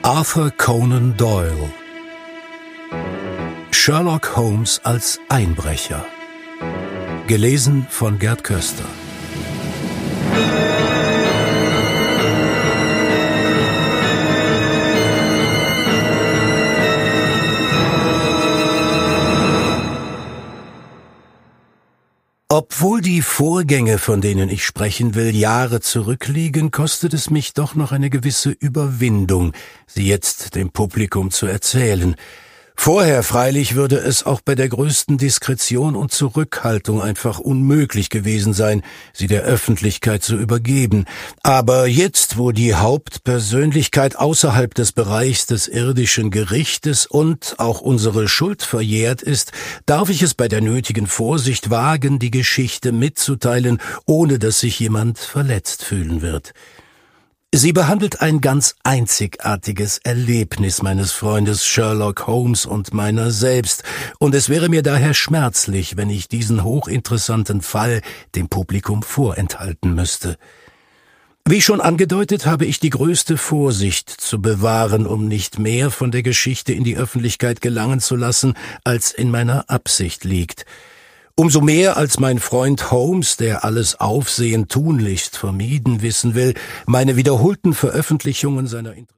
Arthur Conan Doyle. Sherlock Holmes als Einbrecher. Gelesen von Gerd Köster. Obwohl die Vorgänge, von denen ich sprechen will, Jahre zurückliegen, kostet es mich doch noch eine gewisse Überwindung, sie jetzt dem Publikum zu erzählen. Vorher freilich würde es auch bei der größten Diskretion und Zurückhaltung einfach unmöglich gewesen sein, sie der Öffentlichkeit zu übergeben. Aber jetzt, wo die Hauptpersönlichkeit außerhalb des Bereichs des irdischen Gerichtes und auch unsere Schuld verjährt ist, darf ich es bei der nötigen Vorsicht wagen, die Geschichte mitzuteilen, ohne dass sich jemand verletzt fühlen wird. Sie behandelt ein ganz einzigartiges Erlebnis meines Freundes Sherlock Holmes und meiner selbst, und es wäre mir daher schmerzlich, wenn ich diesen hochinteressanten Fall dem Publikum vorenthalten müsste. Wie schon angedeutet, habe ich die größte Vorsicht zu bewahren, um nicht mehr von der Geschichte in die Öffentlichkeit gelangen zu lassen, als in meiner Absicht liegt. Umso mehr, als mein Freund Holmes, der alles Aufsehen tunlichst vermieden wissen will, meine wiederholten Veröffentlichungen seiner